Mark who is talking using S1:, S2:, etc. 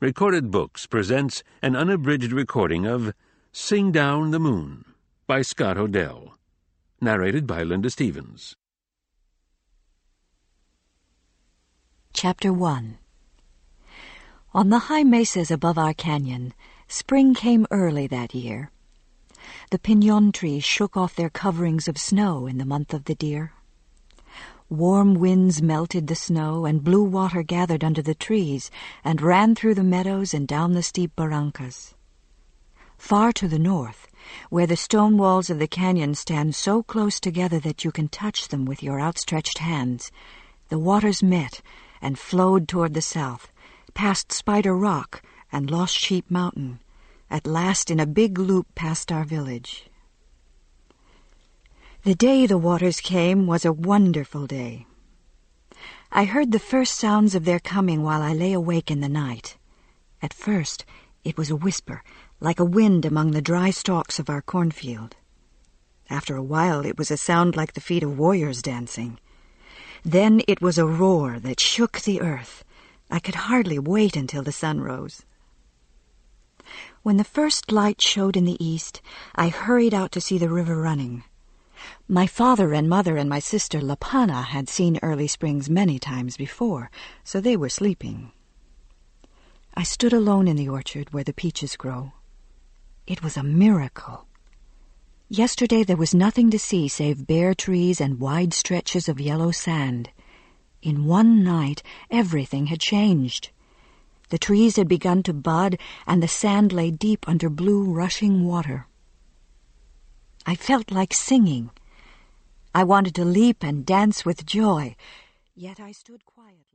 S1: Recorded Books presents an unabridged recording of Sing Down the Moon by Scott O'Dell, narrated by Linda Stevens.
S2: Chapter 1. On the high mesas above our canyon, spring came early that year. The piñón trees shook off their coverings of snow in the month of the deer. Warm winds melted the snow, and blue water gathered under the trees and ran through the meadows and down the steep barrancas. Far to the north, where the stone walls of the canyon stand so close together that you can touch them with your outstretched hands, the waters met and flowed toward the south, past Spider Rock and Lost Sheep Mountain, at last in a big loop past our village. The day the waters came was a wonderful day. I heard the first sounds of their coming while I lay awake in the night. At first, it was a whisper, like a wind among the dry stalks of our cornfield. After a while, it was a sound like the feet of warriors dancing. Then it was a roar that shook the earth. I could hardly wait until the sun rose. When the first light showed in the east, I hurried out to see the river running. My father and mother and my sister Lapana had seen early springs many times before, so they were sleeping. I stood alone in the orchard where the peaches grow. It was a miracle. Yesterday there was nothing to see save bare trees and wide stretches of yellow sand. In one night, everything had changed. The trees had begun to bud, and the sand lay deep under blue, rushing water. I felt like singing. I wanted to leap and dance with joy, yet I stood quietly.